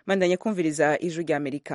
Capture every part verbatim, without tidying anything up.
Mandanya kumviriza ijwi rya Amerika.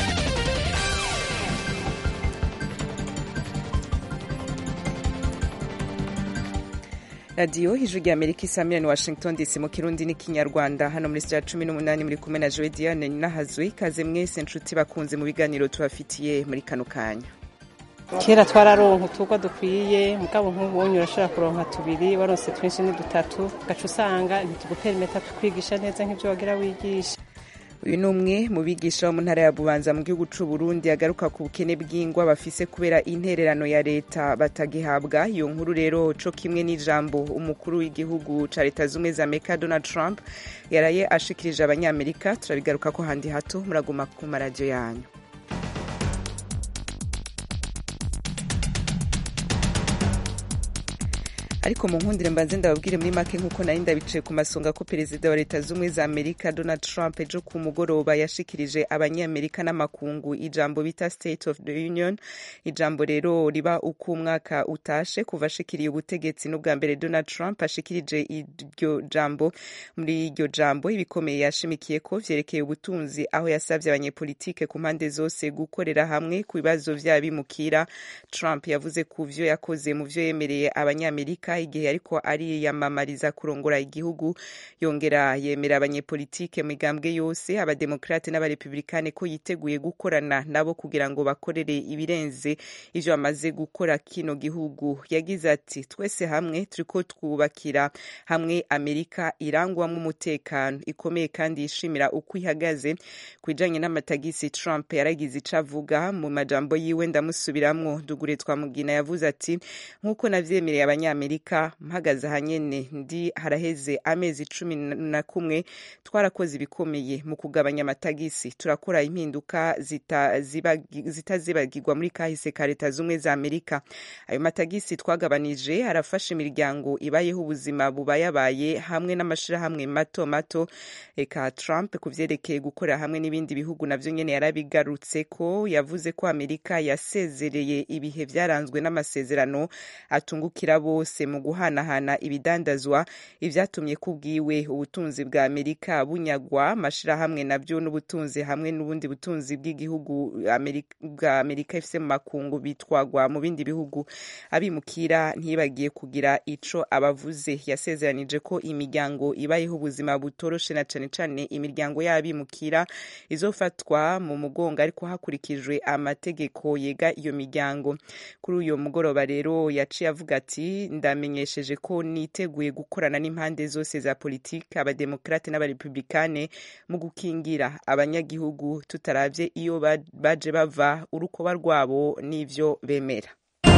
Radio ijwi rya Amerika isamira ni Washington D C mu Kirundi n'ikinyarwanda. Hano muri studio cumi n'umunani muri kumwe na Joe Diane Nahazwe. Kaze mwese nshuti bakunze mu biganiro tubafitiye muri kano kanya. Kera twararonka utugwa dukwiye mugabo nk'ubonye urashobora kuronka tubiri waronse twinshi ni dutatu gacu usanga ntituguperimeta kwigisha neza nk'ivyo wagira wigisha. Uyu ni umwe mu bigisha bo mu ntara ya Bubanza mu gihugu c'u Burundi agaruka ku bukene bw'ingwa bafise kubera intererano ya leta batagihabwa. Iyo nkuru rero co kimwe n'ijambo umukuru w'igihugu ca Leta Zumwe za Amerika Donald Trump yaraye ashikirije abanyamerika, turabigaruka ko handi hato muraguma ku maradiyo yanyu. Ariko mu nkundire mbanze ndababwire muri make nk'uko nari ndabicaye ku masonga ko perezida wa Leta Zumwe za Amerika Donald Trump ejo ku mugoroba yashikirije abanyamerika n'amakungu ijambo bita State of the Union. Ijambo rero riba uko umwaka utashe kuva ashikiriye ubutegetsi n'ubwa mbere Donald Trump ashikirije iryo jambo. Muri iryo jambo ibikomeye yashimikiye ko vyerekeye ubutunzi, aho yasavye abanyepolitike ku mpande zose gukorera hamwe ku bibazo vy'abimukira. Trump yavuze ku vyo yakoze mu vyo yemereye abanyamerika igihe ariko ariyamamariza kurongora igihugu. Yongera yemera abanyepolitike mu migambwe yose, abademokrate n'abarepublikane ko yiteguye gukorana nabo kugira ngo bakorere ibirenze ivyo bamaze gukora kino gihugu. Yagize ati twese hamwe turiko twubakira hamwe Amerika irangwamwo umutekano ikomeye kandi yishimira uko ihagaze. Kwijanye n'amatagisi Trump yaragize ico avuga mu majambo yiwe, ndamusubiramwo. Dugure Twamugina yavuze ati nk'uko navyemereye abanyamerika mpagaze hanyene ndi haraheze amezi cumi na kumwe twarakoze ibikomeye mu kugabanya amatagisi, turakora impinduka zitazibagirwa muri kahise ka Leta Zumwe za Amerika. Ayo matagisi twagabanije arafasha imiryango ibayeho ubuzima bubayabaye hamwe n'amashirahamwe mato mato. Eka Trump kuvyerekeye gukorera hamwe n'ibindi bihugu navyo nyene yarabigarutse ko, yavuze ko Amerika yasezereye ibihe vyaranzwe n'amasezerano atungukira bose mu guhanahana ibidandazwa, ivyatumye kubwiwe ubutunzi bwa Amerika bunyagwa. Amashirahamwe navyo n'ubutunzi hamwe n'ubundi butunzi bw'igihugu bwa Amerika ifise mu makungu bitwagwa mu bindi bihugu. Abimukira ntibagiye kugira ico abavuze. Yasezeranije ko imiryango ibayeho ubuzima butoroshe na cane cane imiryango y'abimukira izofatwa mu mugongo ariko hakurikijwe amategeko yega iyo miryango. Kuri uyo mugoroba rero yaciye avuga ati ndamenyesheje ko niteguye gukorana n'impande zose za politiki, abademokrate n'abarepublikane mu gukingira abanyagihugu tutaravye iyo baje bava, urukoba rwabo n'ivyo bemera.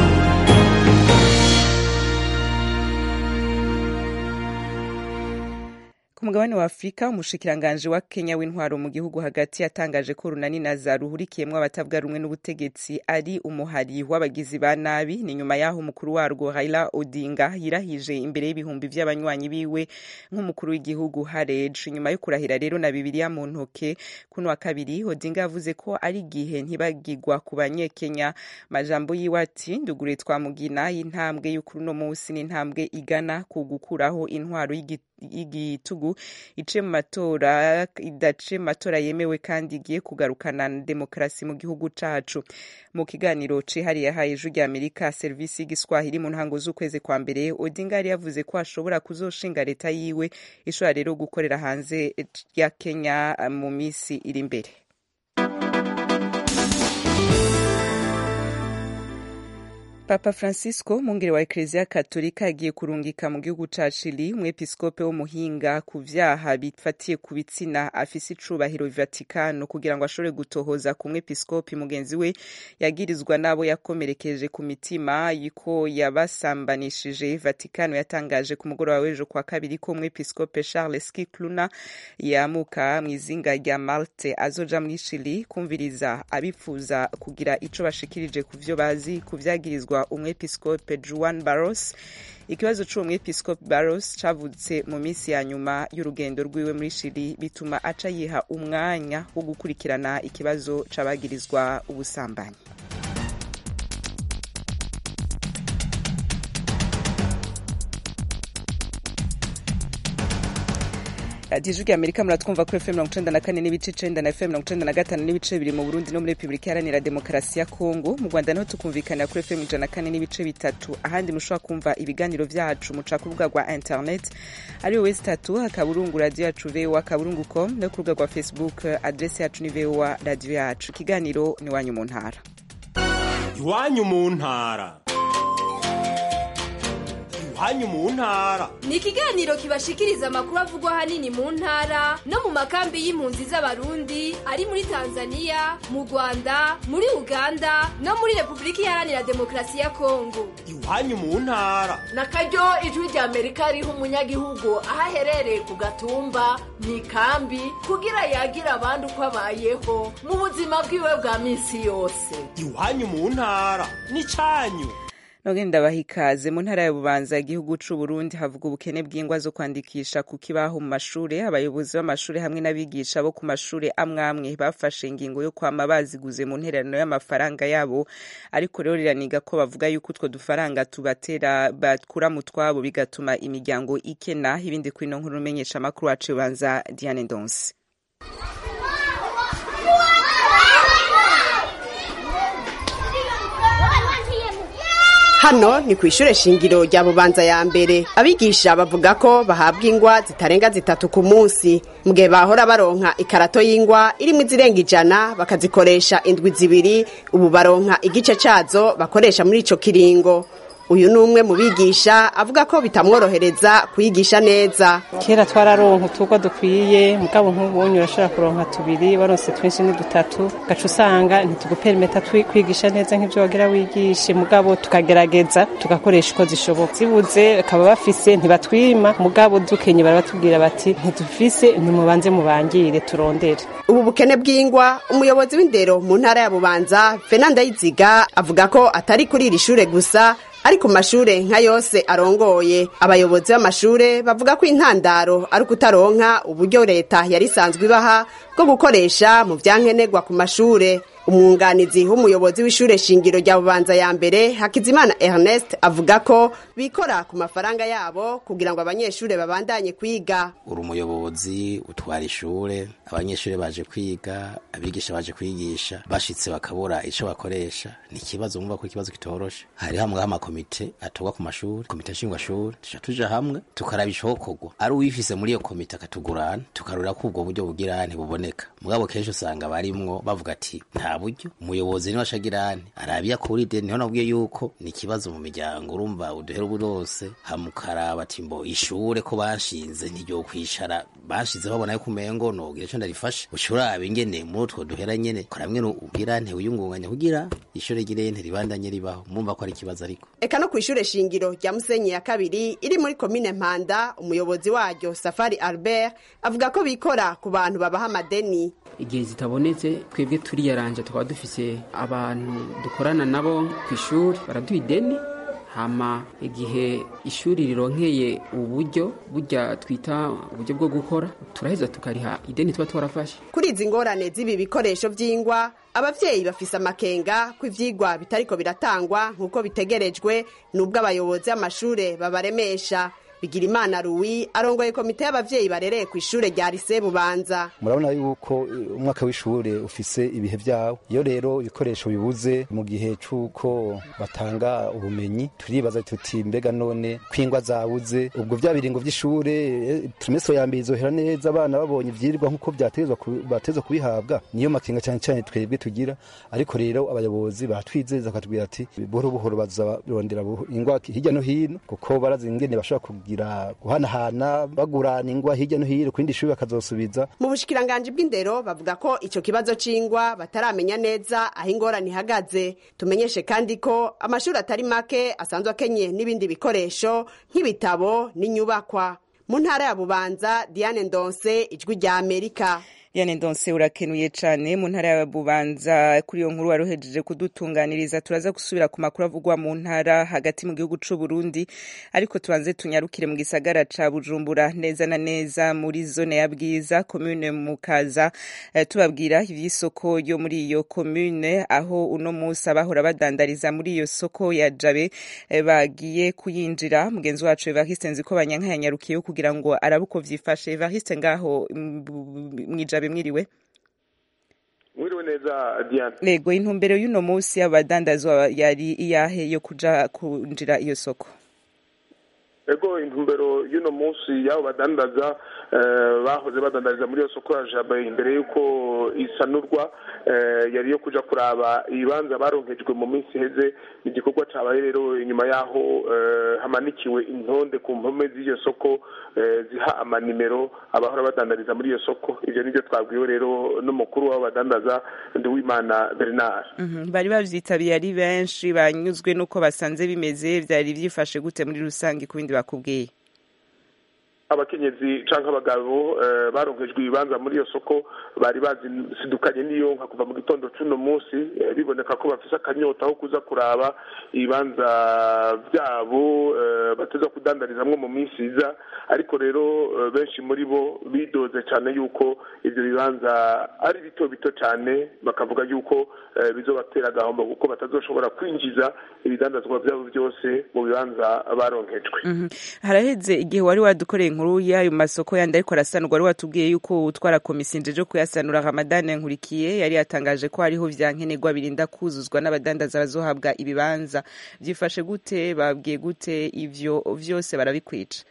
Ku mugabane wa Afrika, umushikiranganje wa Kenya w'intwaro mu gihugu hagati yatangaje ko runani na za ruhurikiyemwo abatavuga rumwe n'ubutegetsi ari umuhari w'abagizi ba nabi. Ni nyuma yaho umukuru warwo Raila Odinga yirahije imbere y'ibihumbi vy'abanywanyi biwe nk'umukuru w'igihugu hareje. Nyuma yo kurahira rero na Bibiliya mu ntoke kuno wa kabiri, Odinga yavuze ko ari igihe ntibagirwa ku banyekenya. Majambo yiwe ati ndugure Twamugina, intambwe y'ukuri no munsi n'intambwe igana ku gukuraho intwaro y'igitugu ice mu matora idace mu matora yemewe kandi igiye kugarukana demokarasi mu gihugu cacu. Mu kiganiro cihariye yahaye ijwi rya Amerika serivisi y'igiswahili mu ntango z'ukwezi kwa mbere, Odinga yari yavuze ko ashobora kuzoshinga leta yiwe ishobora rero gukorera hanze ya Kenya mu misi iri imbere. Papa Francisco mungere wa Eklezia Katolika agiye kurungika mu gihugu ca Chili umwepiskope wo muhinga ku vyaha bifatiye ku bitsina afise icubahiro Vatikano kugira ngo ashobore gutohoza ku mwepiskopi mugenzi we yagirizwa nabo yakomerekeje ku mitima yiko yabasambanishije. Vatikano yatangaje ku mugoroba w'ejo kwa kabiri ko umwepiskope Charles Scicluna yamuka mwizinga rya Malte azoja muri Chili kumviriza abifuza kugira ico bashikirije ku vyo bazi ku vyagirizwa umwepiskope Juan Barros. Ikibazo c'uwo mwepiskope Barros cavutse mu misi ya nyuma y'urugendo rwiwe muri Chili, bituma aca yiha umwanya wo gukurikirana ikibazo c'abagirizwa ubusambanyi. radiyo ijwi ry'amerika muratwumva kuri efemu mirongo icenda na kane n'ibice icenda na efemu mirongo icenda na gatanu n'ibice bibiri mu burundi no muri repubulika iharanira demokarasi ya kongo. Mu rwanda niho tukumvikanira kuri efemu ijana na kane n'ibice bitatu. Ahandi mushobora kumva ibiganiro vyacu muca ku rubuga rwa internet ari we wese tatu akaburungu radiyo yacu voa akaburungu com no ku rubuga rwa facebook adresi yacu ni voa radiyo yacu. Ikiganiro ni iwanyu mu ntara. Iwanyu mu ntara. Iwanyu mu ntara ni ikiganiro kibashikiriza amakuru avugwa hanini mu ntara no mu makambi y'impunzi z'abarundi ari muri Tanzania, mu Rwanda, muri Uganda no muri Repubulika Iharanira Demokarasi ya Kongo. Iwanyu mu ntara na karyo ijwi ry'Amerika riha umunyagihugu aho aherereye ku gatumba mu ikambi kugira yagira abandi uko abayeho mu buzima bwiwe bwa minsi yose. Iwanyu mu ntara ni canyu. Nogenda ndabaha ikaze. Mu ntara ya Bubanza igihugu c'u Burundi havuga ubukene bw'ingwa zo kwandikisha ku kibaho mu mashure. Abayobozi b'amashure hamwe n'abigisha bo ku mashure amwamwe bafashe ingingo yo kwama baziguze mu ntererano y'amafaranga yabo, ariko rero riraniga ko bavuga yuko utwo dufaranga tubatera bakura mu twabo bigatuma imiryango ikena. Ibindi kuri no nkuru umenyesha amakuru wacu Bubanza Diane Ndonse. Hano ni kw'ishure shingiro rya Bubanza ya mbere. Abigisha bavuga ko bahabwa ingwa zitarenga zitatu ku munsi, mugihe bahora baronka ikarato y'ingwa irimwo izirenga ijana bakazikoresha indwi zibiri, ubu baronka igice cazo bakoresha muri ico kiringo. Uyu ni umwe mu bigisha avuga ko bitamworohereza kuyigisha neza. Kera twararonka utugwa dukwiye, mugabo nk'ubunyu urashobora kuronka tubiri, baronse twinshi ni dutatu, gaca usanga ntituguperimeta kwigisha neza nk'ivyo wagira wigishe, mugabo tukagerageza tugakoresha uko zishoboka. Zibuze akaba bafise ntibatwima, mugabo dukenye barabatubwira bati ntidufise, ntimubanze mubangire turondere. Ubu bukene bw'ingwa umuyobozi w'indero mu ntara ya Bubanza Fernanda Yiziga avuga ko atari kuri iri shure gusa, ariko mashure nka yose arongoye. Abayobozi b'amashure bavuga ko intandaro ari kutaronka uburyo leta yari isanzwe ibaha bwo gukoresha mu vyankenerwa ku mashure. Umwunganizi w'umuyobozi w'ishure shingiro rya Bubanza ya mbere Hakizimana Ernest avuga ko bikora ku mafaranga yabo kugira ngo abanyeshure babandanye kwiga. Uri umuyobozi utwara ishure, abanyeshure baje kwiga, abigisha baje kwigisha, bashitse bakabura ico bakoresha, ni ikibazo mwumva ko ikibazo kitoroshe. Hari hamwe amakomite atogwa ku mashuri, komite nshingwa shuri, tuja tuja hamwe tukaraba icokorwa. Ari uwifise muri iyo komite akatugurana, tukarura ko ubwo buryo bugira ntibuboneka. Mugabo kenshi usanga barimwo bavuga ati nta buryo, umuyobozi niwe ashagirane arabiya kuri de. Niho nabwiye yuko ni ikibazo mu miryango, urumva uduhera uburose hamukaraba ati mbo ishure ko bashinze ntiryo kwicara, bashize babona yuko umengo nogira ico ndarifasha, ushobora ingene muri utwo duhera nyene koramwe ubwira nte uyungunganya kugira ishure gire nte ribandanye ribaho. Mumva ko ari ikibazo. Ariko eka no kw'ishure shingiro rya Musenyi ya kabiri iri muri komine Mpanda, umuyobozi waryo Safari Albert avuga ko bikora ku bantu babaha amadeni. Igihe zitabonetse twebwe turiyaranje, tukaba dufise abantu dukorana nabo kw'ishuri baraduha ideni, hama igihe ishuri rironkeye uburyo burya twita uburyo bwo gukora, turaheza tukariha ideni tuba twarafashe. Kuri izi ngorane z'ibi bikoresho vy'ingwa, abavyeyi bafise amakenga ko ivyigwa bitariko biratangwa nk'uko bitegerejwe, nubwo abayobozi b'amashure babaremesha. Bigirimana Louis arongoye komite y'abavyeyi barereye ku ishure rya Lycée Bubanza. Murabona yuko umwaka w'ishure ufise ibihe vyawo, iyo rero ibikoresho bibuze mu gihe c'uko batanga ubumenyi, turibaza tuti mbega none kwingwa zabuze, ubwo vya biringo vy'ishure trimestre ya mbere izohera neza abana babonye ivyirwa nk'uko vyatezwa batezwa kubihabwa. Niyo makenga cyane cyane twebwe tugira, ariko rero abayobozi batwizeza akatubwira ati buhoro buhoro baza barondera ingwa hirya no hino, kuko barazi ingene bashaka kugira guhanahana bagurana ingwa hirya no hino kwindi shuri bakazosubiza. Mu bushikiranganje bw'indero bavuga ko ico kibazo c'ingwa bataramenya neza aho ingorane ihagaze. Tumenyeshe kandi ko amashuri atari make asanzwe akenye n'ibindi bikoresho nk'ibitabo n'inyubakwa. Mu ntara ya Bubanza, Diane Ndonse, Ijwi rya Amerika. Yane Ndonse urakenuye cane mu ntara ya Bubanza kuri iyo nkuru warohejeje kudutunganiriza. Turaza gusubira ku makuru avugwa mu ntara hagati mu gihugu c'u Burundi, ariko tubanze tunyarukire mu gisagara ca Bujumbura neza na neza muri zone ya Bwiza commune Mukaza, eh, tubabwira ivy'isoko yo muri iyo commune aho uno musi abahora badandariza muri iyo soko ya Jabe eh, bagiye kuyinjira. Mugenzi wacu Evariste Nziko Banyanka yanyarukiye kugira ngo arabuko vyifashe. Evariste ngaho mwijabe mwiriwe? Mwiriwe neza Diane. Lego intumbero y'uno musi abadandazwa yari iyahe yo kuja kunjira iyo soko? Ego intumbero y'uno musi yabo badandaza uh, bahoze badandariza muri iyo soko ya Jabe imbere yuko isanurwa uh, yari yo kuja kuraba ibibanza baronkejwe mu minsi heze. Igikorwa cabaye rero inyuma yaho uh, hamanikiwe intonde ku mpome z'iyo soko uh, ziha amanimero abahora badandariza muri iyo soko. Ivyo nivyo twabwiwe rero n'umukuru w'abo badandaza Nduwimana Bernard. Mhm mm bari bavyitabiye ari benshi banyuzwe nuko basanze bimeze. Vyari vyifashe gute muri rusangi ku bindi bakubwiye? Abakenyezi canke abagabo uh, baronkejwe ibibanza muri iyo soko bari bazisidukanye niyo nka kuva mu gitondo c'uno musi uh, biboneka ko bafise akanyota aho kuza kuraba ibibanza vyabo uh, bateza kudandarizamwo mu minsi iza, ariko rero uh, benshi muri bo bidoze cane yuko ivyo bibanza ari bito bito cane, bakavuga yuko uh, bizobatera agahombo kuko batazoshobora kwinjiza ibidandazwa vyabo vyose mu bibanza baronkejwe. mm -hmm. Haraheze igihe wari wadukoreye inkuru y'ayo masoko yandi ariko arasanurwa, wari watubwiye yuko utwara komisiyo njeje kuyasanura Ramadane Nkurikiye yari yatangaje ko hariho vyankenerwa birinda kuzuzwa n'abadandaza bazohabwa ibibanza. Vyifashe gute? Babwiye gute ivyo vyose barabikwica?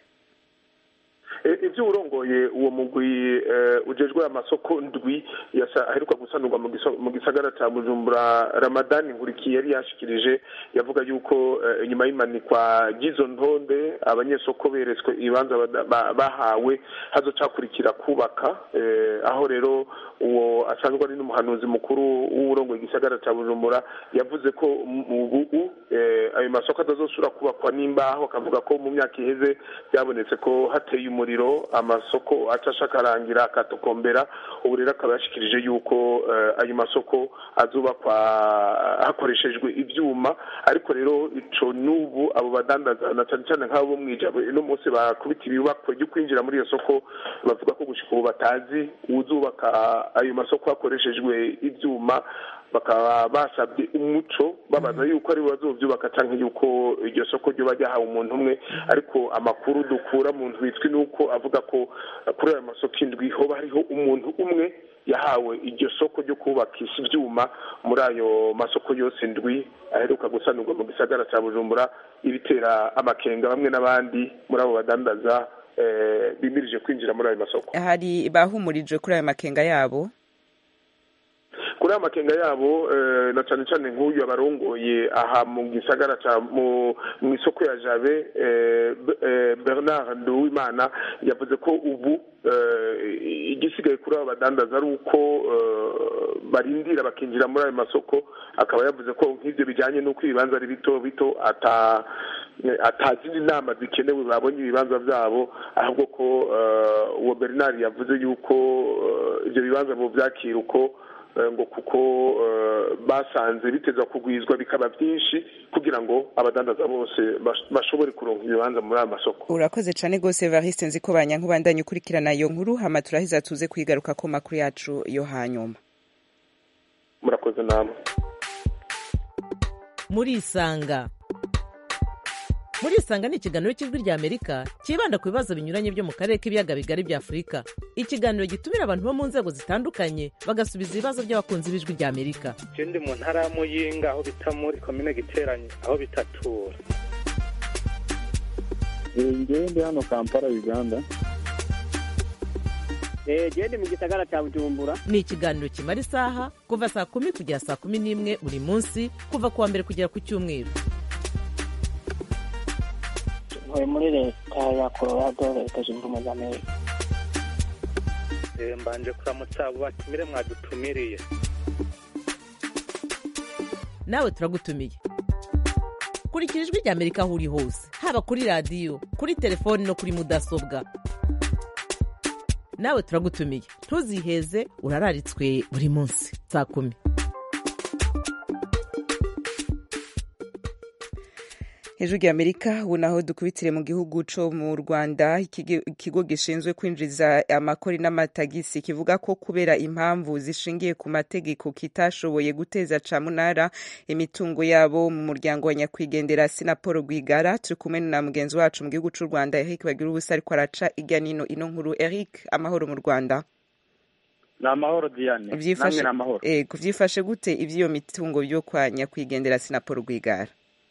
Ivyo urongoye uwo mugwi ujejwe amasoko ndwi aheruka gusanurwa mu gisagara ca Bujumbura Ramadani Nkurikiye yari yashikirije, yavuga yuko inyuma y'imanikwa ry'izo ntonde abanyesoko beretswe ibibanza bahawe hazocakurikira kubaka, aho rero uwo asanzwe ari n'umuhanuzi mukuru w'urongoye igisagara ca Bujumbura yavuze ko ubu ayo masoko atazosubira kubakwa n'imbaho, akavuga ko mu myaka iheze byabonetse ko hateye umuriro amasoko acashakarangira akatokombera. Ubu rero akaba yashikirije yuko uh, ayo masoko azubakwa hakoreshejwe ivyuma, ariko rero ico nubu abo badandaza na cyane cyane nk'abo mwijabe no munsi bakubita ibibakwe ryo kwinjira muri iyo soko bavuga ko gushika ubu batazi uzubaka ayo masoko hakoreshejwe ivyuma. Bakaba basabye umuco babaza yuko ari bazovyubaka canke yuko iryo soko ryo bajyahawe umuntu umwe, ariko amakuru dukura mu ntwitwi nuko avuga ko kuri ayo masoko indwi hoba hariho umuntu umwe yahawe iryo soko ryo kubakisha ivyuma muri ayo masoko yose ndwi aheruka gusanurwa mu gisagara ca Bujumbura, ibitera amakenga bamwe n'abandi muri abo badandaza eh, bimirije kwinjira muri ayo masoko. Hari bahumurijwe kuri ayo makenga yabo? Kuri amakenga yabo eh, na cyane cyane nk'uyu abarongoye aha mu gisagara ca mu isoko ya Jabe eh, eh, Bernard Nduwimana yavuze ko ubu eh, igisigaye kuri aba badandaza ari uko eh, barindira bakinjira muri ayo masoko. Akaba yavuze ko nk'ivyo bijanye n'uko ibibanza ari bito bito ata atazindi inama zikenewe babonye ibibanza vyabo, ahubwo ko uh, uwo Bernard yavuze yuko uh, ivyo bibanza bo vyakira uko ngo kuko basanze biteza kugwizwa bikaba byinshi kugira ngo abadandaza bose bashobore kuronka ibibanza muri amasoko. Urakoze cyane gose Evariste Nziko Banyanka, bandanye ukurikirana iyo nkuru hama turahiza tuze kwigaruka ko makuru yacu yo hanyuma. Murakoze namwe. Muri Isanga Muri Isanga ni ikiganiro cy'ijwi rya Amerika kibanda ku bibazo binyuranye byo mu karere k'ibiyaga bigari bya Afurika. Ikiganiro gitumira abantu bo mu nzego zitandukanye bagasubiza ibibazo by'abakunzi b'ijwi rya Amerika. Je ndi mu ntara ya Muyinga aho bita muri commune Giteranye aho bitatura. Ngewe ndi hano Kampala Uganda. Eh je ndi mu gisagara cya Bujumbura. Ni ikiganiro kimara isaha kuva saa kumi kugera saa kumi n'imwe buri munsi kuva kuwa mbere kugera ku cyumweru. Ntuye muri leta ya Colorado, leta zunze ubumwe za Amerika. Eh mbanje kuramutsa abo batumire mwadutumiriye. Nawe turagutumiye. Kurikira ijwi rya Amerika aho uri hose, haba kuri radio, kuri telefone no kuri mudasobwa. nawe turagutumiye ntuziheze urararitswe buri munsi saa kumi. hejuru y'Amerika ubu naho dukubitire mu gihugu co mu Rwanda. Ikigo gishinzwe kwinjiza amakori n'amatagisi kivuga ko kubera impamvu zishingiye ku mategeko kitashoboye guteza camunara imitungo yabo mu muryango wa nyakwigendera Sinapol Rwigara. Turi kumwe na mugenzi wacu mu gihugu c'u Rwanda Eric Bagiruwubusa ariko araca irya nino ino nkuru. Eric, amahoro mu Rwanda? Na amahoro Diane, namwe na amahoro. Eh, kuvyifashe gute ivyo mitungo byo kwa nyakwigendera Sinapol Rwigara?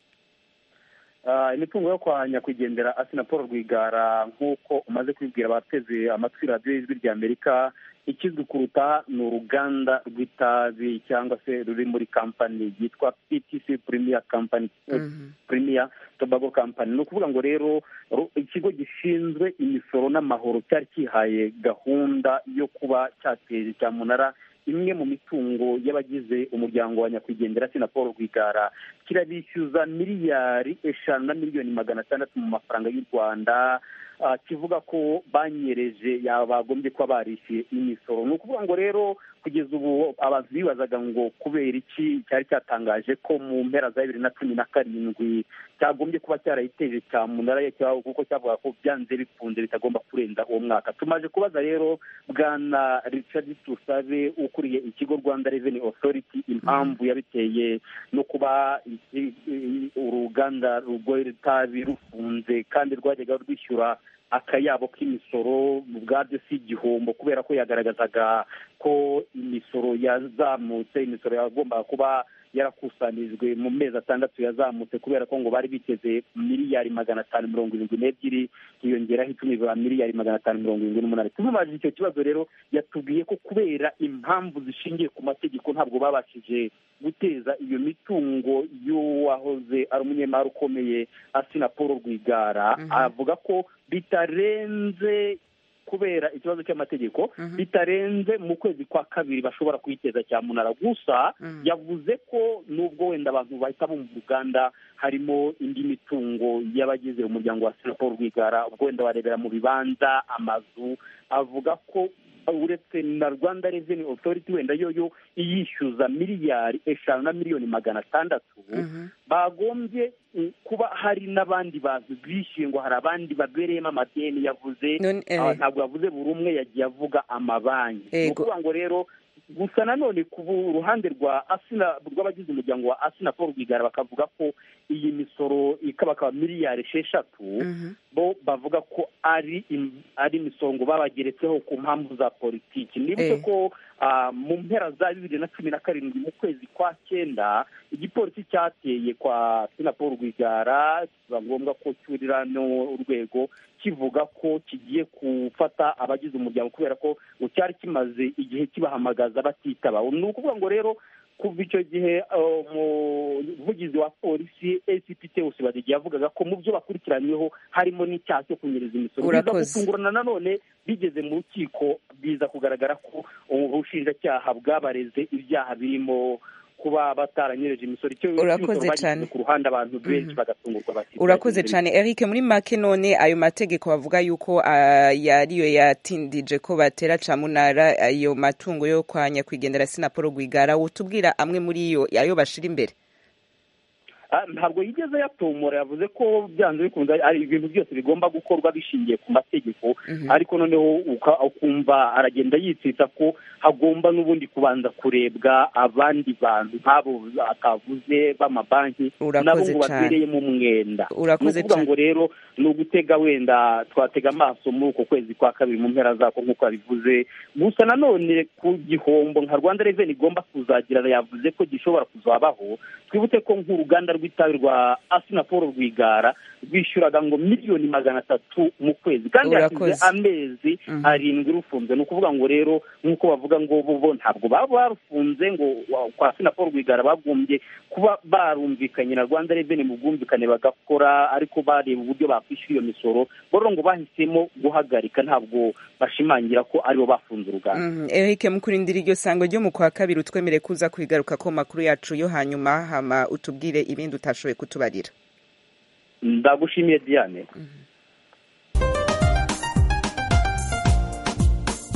Uh, imitungo yo kwa nyakwigendera Sinapol Rwigara nk'uko umaze kubibwira abateze amatwi radiyo y'ijwi rya Amerika, ikizwi kuruta ni uruganda rw'itabi cyangwa se ruri muri kampani yitwa P T C Premier Company, mm-hmm. Premier Tobacco Company. Ni ukuvuga ngo rero ikigo gishinzwe imisoro n'amahoro cyari kihaye gahunda yo kuba cyateje cyamunara imwe mu mitungo y'abagize umuryango wa nyakwigendera Sinapol Rwigara, kirabishyuza miliyari eshanu na miliyoni magana atandatu mu mafaranga y'u Rwanda. Uh, kivuga ko banyereje yabagombye kuba barishyuye imisoro. Ni ukuvuga ngo rero kugeza ubu abantu bibazaga ngo kubera iki cyari cyatangaje ko mu mpera za bibiri na cumi na karindwi cyagombye kuba cyarayiteje cyamunara cyaho, kuko cyavuga ko byanze bikunze bitagomba kurenza uwo mwaka. Tumaje kubaza rero bwana Richard Tusabe ukuriye ikigo Rwanda Revenue Authority impamvu yabiteye no kuba uruganda rw'itabi rufunze kandi rwajyaga rwishyura akayabo k'imisoro bwabyo si igihombo, kubera ko yagaragazaga ko imisoro yazamutse, imisoro yagombaga kuba yarakusanijwe mu mezi atandatu yazamutse, kubera ko ngo bari biteze miliyari magana atanu mirongo irindwi n'ebyiri hiyongeraho icumi ba miliyari magana atanu mirongo irindwi n'umunani. Tumubajije icyo kibazo rero yatubwiye ko kubera impamvu zishingiye ku mategeko ntabwo babashije guteza iyo mitungo y'uwahoze ari umunyemari ukomeye Sinapol Rwigara. Mm-hmm. Avuga ko bitarenze kubera ikibazo cy'amategeko, mm-hmm. bitarenze mu kwezi kwa kabiri bashobora kuyiteza cyamunara. Gusa mm-hmm. yavuze ko nubwo wenda abantu bahita mu Uganda harimo indi mitungo y'abagize umuryango wa Sinapol Rwigara, ubwo wenda barebera mu bibanza, amazu, avuga ko uretse na Rwanda Revenue Authority wenda yoyo iyishyuza miliyari eshanu na miliyoni magana atandatu, mm-hmm. bagombye kuba hari n'abandi bantu bishyuye, ngo hari abandi babereyemo amadeni yavuze. eh. Ntabwo yavuze buri umwe, yagiye avuga amabanki. Ni ukuvuga ngo rero gusa nanone ku ruhande rwa asina rw'abagize umuryango wa Sinapol Rwigara bakavuga ko iyi misoro ikabakaba miliyari esheshatu, mm-hmm. bo bavuga ko ari ari imisoro ngo babageretseho ku mpamvu za politiki. Nibutse eh. ko uh, mu mpera za bibiri na cumi na karindwi mu kwezi kwa cyenda igipolisi cyateye kwa Sinapol Rwigara, biba ngombwa ko cyurira n'urwego kivuga ko kigiye gufata abagize umuryango, kubera ko cyari kimaze igihe kibahamagaza batitaba. Ni ukuvuga ngo rero kuva icyo gihe umuvugizi wa polisi A C P Theo Badege yavugaga ko mu byo bakurikiranyweho harimo n'icyaha cyo kunyereza imisoro. Biza gutungurana nanone bigeze mu rukiko biza kugaragara ko ubushinjacyaha bwabareze ibyaha birimo kuba bataranyereje imisoro. Icyo urakoze cyane ku ruhande abantu benshi bagatungurwa bati. Urakoze cyane Eric. Muri make none ayo mategeko bavuga yuko uh, yariyo yatindije ko batera camunara ayo matungo yo kwa nyakwigendera Sinapol Rwigara, utubwira amwe muri yo ayo bashira imbere? Ntabwo yigeze yatomora, yavuze ko byanze bikunze ari ibintu byose bigomba gukorwa bishingiye ku mategeko, mm-hmm. ariko noneho ukumva aragenda yitsitsa ko hagomba n'ubundi kubanza kurebwa abandi bantu nk'abo atavuze b'amabanki nabo ngo batereyemo umwenda. Urakoze cyane. Ngo rero ni ugutega wenda twatega amaso muri uko kwezi kwa kabiri mu mpera zako nk'uko abivuze. Gusa nanone ku gihombo nka Rwanda Revenue igomba kuzagira, yavuze ko gishobora kuzabaho. Twibutse ko nk'uruganda rw'itabi rwa Sinapol Rwigara rwishyuraga ngo miliyoni magana atatu mu kwezi, kandi yasize amezi mm-hmm. arindwi rufunze. Ni ukuvuga ngo rero nk'uko bavuga ngo bo ntabwo baba barufunze, ngo kwa Sinapol Rwigara bagombye kuba barumvikanye na Rwanda Revenue mu bwumvikane bagakora, ariko bareba uburyo bakwishyura iyo misoro. Boro ngo bahisemo guhagarika, ntabwo bashimangira ko aribo bafunze uruganda. mm-hmm. Eric, mukurindira iryo sango ryo mu kwa kabiri utwemere kuza kwigaruka ko makuru yacu yo hanyuma hama utubwire ibindi utashoboye kutubarira. Ndagushimiye Diane. mm-hmm.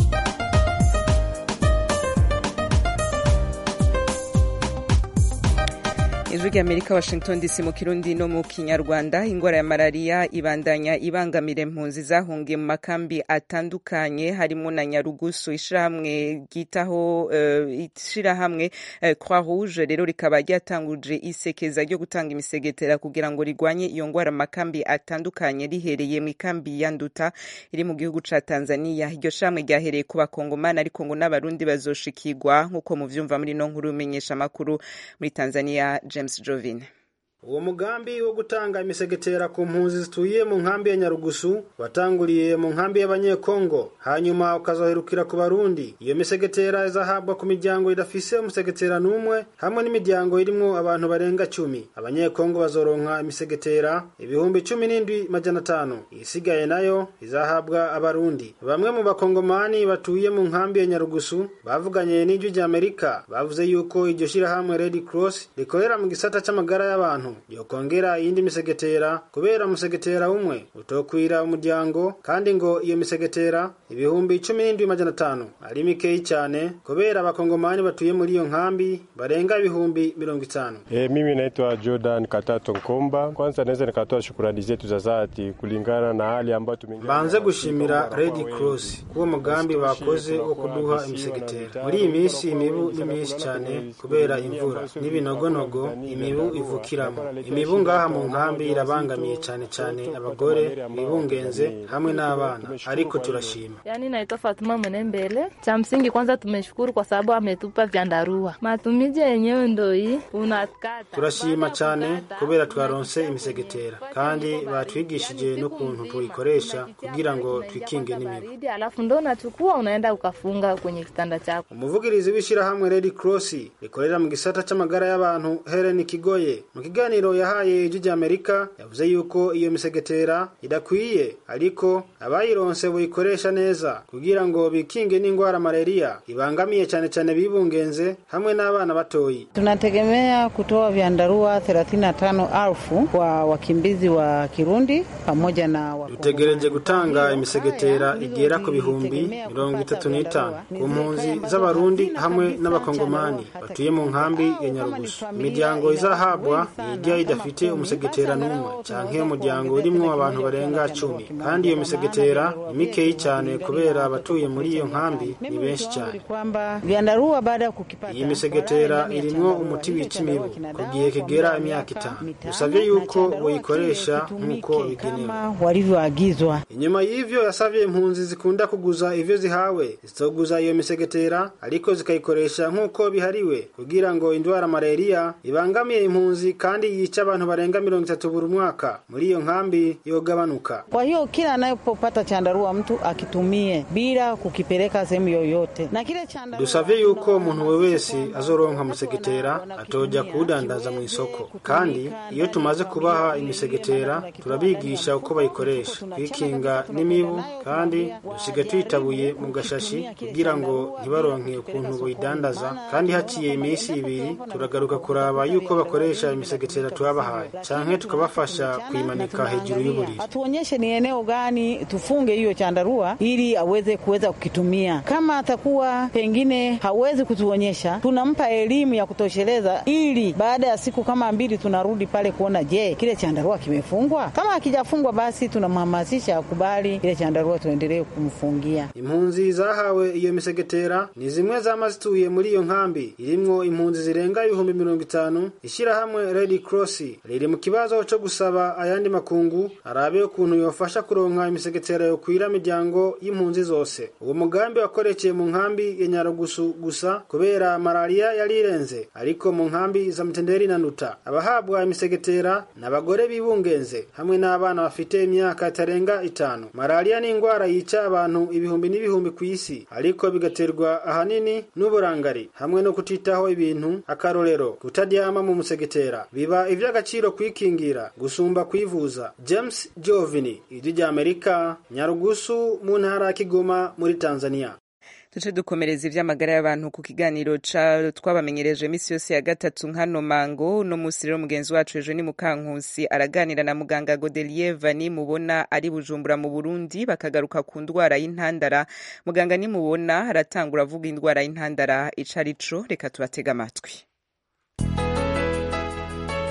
ijwi ry'Amerika Washington D C mu Kirundi no mu Kinyarwanda. Ingwara ya malaria ibandanya ibangamira impunzi zahungiye mu makambi atandukanye harimo na Nyarugusu. Ishirahamwe gitaho uh, ishirahamwe uh, Croix Rouge rero rikaba ryatanguje isekeza ryo gutanga imisegetera kugira ngo rigwanye iyo ngwara mu makambi atandukanye rihereye mu ikambi ya Nduta iri mu gihugu ca Tanzania. Iryo shamwe ryahereye ku bakongomani ariko ngo n'abarundi bazoshikirwa nkuko muvyumva muri no nkuru umenyesha makuru muri Tanzania James Jovine. Uwo mugambi wo gutanga imisegetera ku mpunzi zituye mu nkambi ya Nyarugusu watanguriye mu nkambi y'abanyekongo hanyuma ukazoherukira ku Barundi. Iyo misegetera izahabwa ku miryango idafise umusegetera numwe hamwe n'imiryango irimwo abantu barenga cumi. Abanyekongo bazoronka imisegetera ibihumbi cumi n'indwi majana atanu. Isigaye nayo izahabwa Abarundi. Bamwe mu bakongomani batuye mu nkambi ya Nyarugusu bavuganye n'ijwi ry'Amerika bavuze yuko iryo shirahamwe Red Cross rikorera mu gisata c'amagara y'abantu yokongera iyindi misegetera kubera umusegetera umwe utokwira umuryango, kandi ngo iyo misegetera ibihumbi cumi n'indwi majana atanu ari mikeyi cyane kubera abakongomani batuye muri iyo nkambi barenga ibihumbi mirongo itanu. E, mimi naitwa Jordan Katato Nkomba. Kwanza naweza nikatoa shukrani zetu za dhati kulingana na hali ambayo tumeingia. Banze gushimira Red Cross kuwo mugambi bakoze wo kuduha imisegetera. Muri iyi minsi imibu ni myinshi cyane kubera imvura n'ibinogonogo imibu ivukiramo. Imibu ngaha mu nkambi irabangamiye cyane cyane abagore bibungenze hamwe n'abana, ariko turashima. Yani naitwa Fatuma Mwenembele. Cha msingi kwanza tumeshukuru kwa sababu ametupa vyandarua. Matumizi yenyewe ndio hii unakata. Turashima cyane kubera twaronse imisegetera kandi batwigishije n'ukuntu tuyikoresha kugira ngo twikinge n'imibu. Alafu ndo unachukua unaenda ukafunga kwenye kitanda chako. Umuvugirizi w'ishirahamwe Red Cross rikorera mu gisata c'amagara y'abantu Helen Kigoye mu kiganiro yahaye ijwi ry'Amerika yavuze yuko iyo misegetera idakwiye, ariko abayironse boyikoresha neza kugira ngo bikinge n'ingwara malaria ibangamiye cyane cyane bibungenze hamwe n'abana batoyi. Tunategemea kutoa vyandarua thelathini na tano elfu kwa wakimbizi wa Kirundi pamoja na wa. Dutegereje gutanga imisegetera igera ku bihumbi mirongo itatu n'itanu ku mpunzi z'abarundi hamwe n'abakongomani batuye mu nkambi ya Nyarugusu. Imiryango izahabwa ijya idafite umusegetera numwe canke umuryango urimo abantu barenga cumi, kandi iyo misegetera ni mikeyi cyane kubera abatuye muri iyo nkambi ni benshi cyane. Vyandarua baada ya kukipata iyi misegetera irimo umuti wica imibu kugiye kigera imyaka itanu. Dusabye yuko boyikoresha nkuko bigenewe walivyoagizwa. Inyuma y'ivyo yasavye impunzi zikunda kuguza ivyo zihawe zitoguza iyo misegetera ariko zikayikoresha nkuko bihariwe kugira ngo indwara malaria ibangamiye impunzi kandi yica abantu barenga mirongo itatu buri mwaka muri iyo nkambi yogabanuka. Kwa hiyo kila anayopata chandarua mtu akitumie bila kukipeleka sehemu yoyote. Na kile chandarua dusavye yuko umuntu wese azoronka musegetera atoja kudandaza mu isoko, kandi iyo tumaze kubaha imisegetera turabigisha uko bayikoresha kwikinga n'imibu, kandi dusiga twitabuye mu gashashi kugira ngo ntibaronke ukuntu boyidandaza, kandi haciye iminsi ibiri turagaruka kuraba yuko bakoresha imisegetera tubahaye canke tukabafasha kuimanika hejuru y'uburiri. Atuonyeshe ni eneo gani tufunge hiyo chandarua ili aweze kuweza kukitumia. Kama atakuwa pengine hawezi kutuonyesha, tunampa elimu ya kutosheleza ili baada ya siku kama mbili tunarudi pale kuona je kile chandarua kimefungwa. Kama hakijafungwa basi tunamhamasisha akubali ile chandarua tuendelee kumfungia. Impunzi zahawe iyo misegetera ni zimwe zamazituye muri iyo nkambi irimwo impunzi zirenga ibihumbi mirongo itanu. Ishirahamwe Red Cross riri mu kibazo cyo gusaba ayandi makungu arabe ukuntu yofasha kuronka imisegetera yo kwira miryango y'impunzi zose. Uwo mugambi wakorekeye mu nkambi ya Nyarugusu gusa kubera malaria yarirenze, ariko mu nkambi za Mtenderi na Nduta abahabwa imisegetera n'abagore bibungenze hamwe n'abana bafite imyaka itarenga itanu. Malaria ni ingwara yica abantu ibihumbi n'ibihumbi ku isi, ariko bigaterwa ahanini n'uburangari hamwe no kutitaho ibintu. Akarorero kutadyama mu musegetera biba ivy'agaciro kwikingira gusumba kwivuza. James Jovini, ijwi ry'Amerika, Nyarugusu mu ntara ya Kigoma muri Tanzania. Tuce dukomereza ivy'amagara y'abantu ku kiganiro ca twabamenyereje misi yose ya gatatu nkano mango. No musi rero mugenzi wacu ejo ni Mukankusi araganira na muganga Godelier Vani mubona ari Bujumbura mu Burundi bakagaruka ku ndwara y'intandara. Muganga ni mubona aratangura avuga indwara y'intandara icarico, reka tubatega amatwi.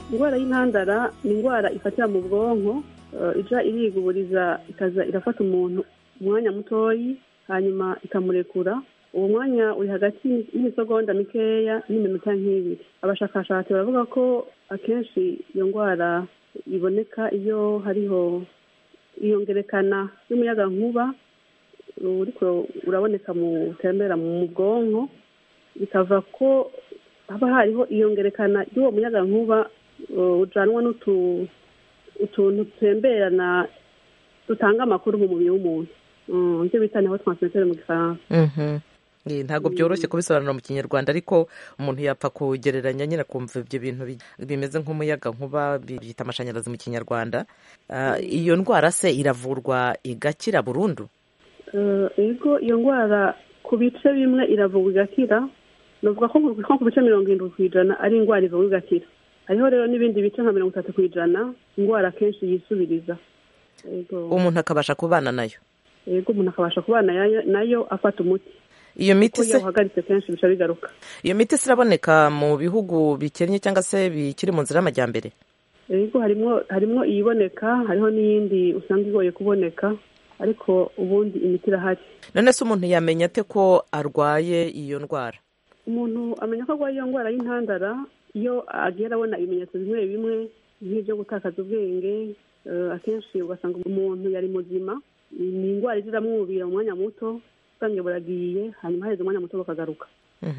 indwara y'intandara ni indwara ifatira mu bwonko ija iriguburiza ikaza irafata umuntu umwanya mutoyi hanyuma ikamurekura uwo mwanya uri hagati y'imisogonda mikeya n'iminota nk'ibiri. Abashakashatsi baravuga ko akenshi iyo ndwara iboneka iyo hariho iyongerekana y'umuyagankuba uriko uraboneka mu tembera mu bwonko, bikava ko haba hariho iyongerekana y'uwo muyagankuba ujanwa n'utu utuntu dutemberana dutanga amakuru mu mubiri w'umuntu, ivyo bita neurotransmitter mu gifaransa. Ntabwo byoroshye kubisobanura mu kinyarwanda, ariko umuntu yapfa kugereranya nyine kumva ibyo bintu bimeze nk'umuyaga nkuba byita amashanyarazi mu kinyarwanda. Iyo ndwara se iravurwa igakira burundu? Ego, iyo ndwara ku bice bimwe iravurwa igakira, novuga ko ku bice mirongo irindwi ku ijana ari indwara ivurwa igakira. Hariho rero n'ibindi bice nka mirongo itatu ku ijana indwara kenshi yisubiriza. Umuntu akabasha kubana nayo? Ego, umuntu akabasha kubana nayo afata umuti. Iyo miti se uhagaritse kenshi bica bigaruka. Iyo miti iraboneka mu bihugu bikennye cyangwa se bikiri mu nzira y'amajyambere? Yego, harimo harimo iyiboneka, hariho n'iyindi usanga igoye kuboneka, ariko ubundi imiti irahari. None se umuntu yamenya ate ko arwaye iyo ndwara? Umuntu amenya ko arwaye iyo ndwara y'intandara iyo agiye arabona ibimenyetso bimwe bimwe nk'ibyo gutakaza ubwenge, akenshi ugasanga umuntu yari muzima, ni indwara iramwubira mu mwanya muto, usanga buragiye hanyuma haheze umwanya muto bakagaruka.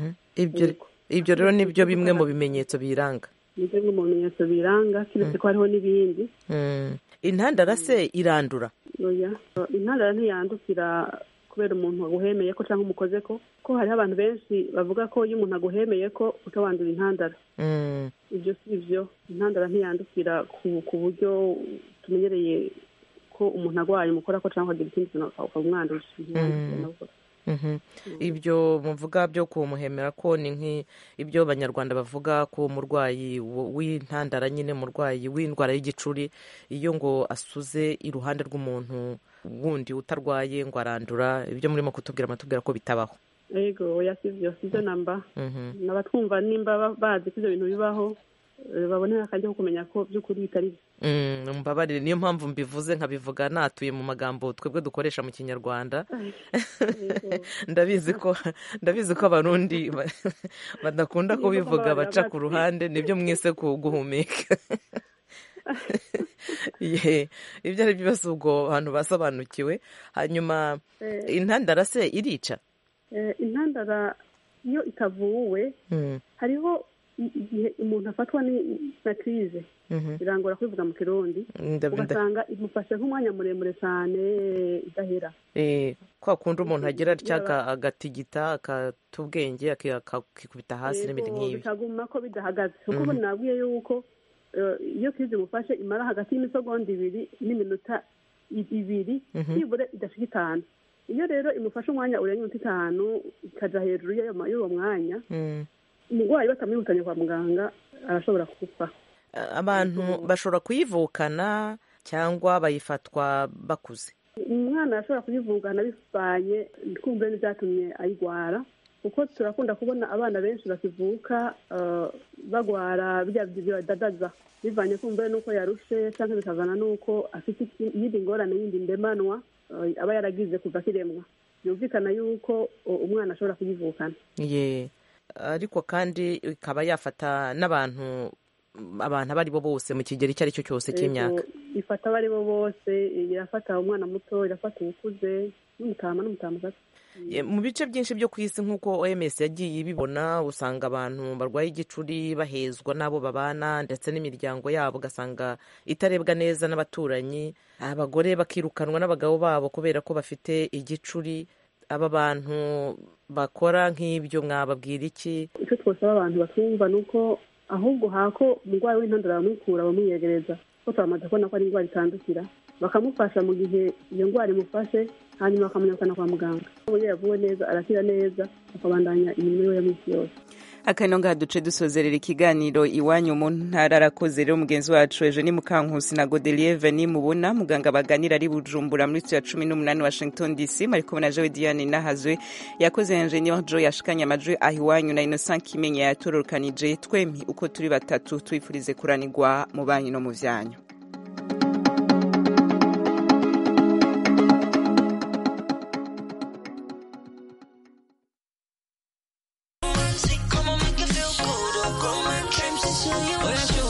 Ibyo rero ni byo bimwe mu bimenyetso biranga? Ni bimwe mu bimenyetso biranga, kiretse ko hariho n'ibindi. Intandara se irandura? Oya, intandara ntiyandukira kubera umuntu aguhemeye ko cyangwa umukoze ko, ko hariho abantu benshi bavuga ko iyo umuntu aguhemeye ko utawandura intandara. Ibyo si byo, intandara ntiyandukira ku buryo tumenyereye ko umuntu agwaye umukora ko cyangwa agira ikindi kintu ukamwanduje. Ibyo muvuga byo kumuhemera ko ni nk'ibyo abanyarwanda bavuga ko umurwayi w'intandara nyine umurwayi w'indwara y'igicuri iyo ngo asuze iruhande rw'umuntu wundi utarwaye ngo arandura, ibyo murimo kutubwira amatubwira ko bitabaho. Yego, oya sivyo, sivyo namba. Nabatwumva nimba bazi ko ibyo bintu bibaho babonera akajya kumenya ko by'ukuri bitari byo. Mbabarire, niyo mpamvu mbivuze nkabivuga natuye mu magambo twebwe dukoresha mu kinyarwanda. ndabizi ko ndabizi ko abarundi badakunda kubivuga baca ku ruhande, nibyo mwese guhumeka. Ibyo ari byo byose ubwo abantu basobanukiwe. Hanyuma intandara se irica? Intandara iyo itavuwe hariho igihe umuntu afatwa na krize, birangora kubivuga mu kirundi, ugasanga imufashe nk'umwanya muremure cyane idahera. Kwa kundi umuntu agira atya agatigita akata ubwenge akikubita hasi n'ibindi nk'ibi, bikaguma ko bidahagaze. Kuko ubu nabwiye yuko iyo krize imufashe imara hagati y'imisogonda ibiri n'iminota ibiri nibura idashika itanu. Iyo rero imufashe umwanya urenga iminota itanu ikaja hejuru y'uwo mwanya, umurwayi batamwihutanye kwa muganga arashobora gupfa. Abantu bashobora kuyivukana cyangwa bayifatwa bakuze? Umwana arashobora kuyivukana bivanye kumva n'ibyatumye ayigwara, kuko turakunda kubona abana benshi bakivuka bagwara bijya bidadaza bivanye kumva nuko yarushe cyangwa bikavana nuko afite iyindi ngorane yindi ndemanwa aba yaragize kuva kiremwa. Yumvikana yuko umwana ashobora kuyivukana. Ye ariko kandi ikaba yafata n'abantu abantu abari bo bose mu kigero icyo ari cyo cyose cy'imyaka? Ifata abari bo bose, irafata umwana muto, irafata umukuze, n'umutama n'umutamukazi. Mu bice byinshi byo ku isi nk'uko O M S yagiye ibibona, usanga abantu barwaye igicuri bahezwa n'abo babana ndetse n'imiryango yabo, ugasanga itarebwa neza n'abaturanyi, abagore bakirukanwa n'abagabo babo kubera ko bafite igicuri. Aba bantu bakora nk'ibyo mwababwira iki? Icyo twasaba abantu batumva ni uko ahubwo hako umurwayi w'intandara bamukura bamwiyegereza, ko turamaze kubona ko ari indwara itandukira, bakamufasha mu gihe iyo ndwara imufashe, hanyuma bakamunyarukana kwa muganga. Iyo yavuwe neza arakira neza, akabandanya imirimo ye ya minsi yose. akano ngaha duce dusozerera ikiganiro iwanyu mu ntara arakoze rero mugenzi wacu ejo ni Mukankusi na Godelier Veni mubona muganga baganira ari Bujumbura muri ya cumi n'umunani Washington D C mariko bona Jewe Diane Nahazwe yakoze engineer Joe yashikanye amajwi ahiwanyu na Innocent Kimenye yatororokanije twempi uko turi batatu twifurize kuranirwa mu banyu no mu vyanyu.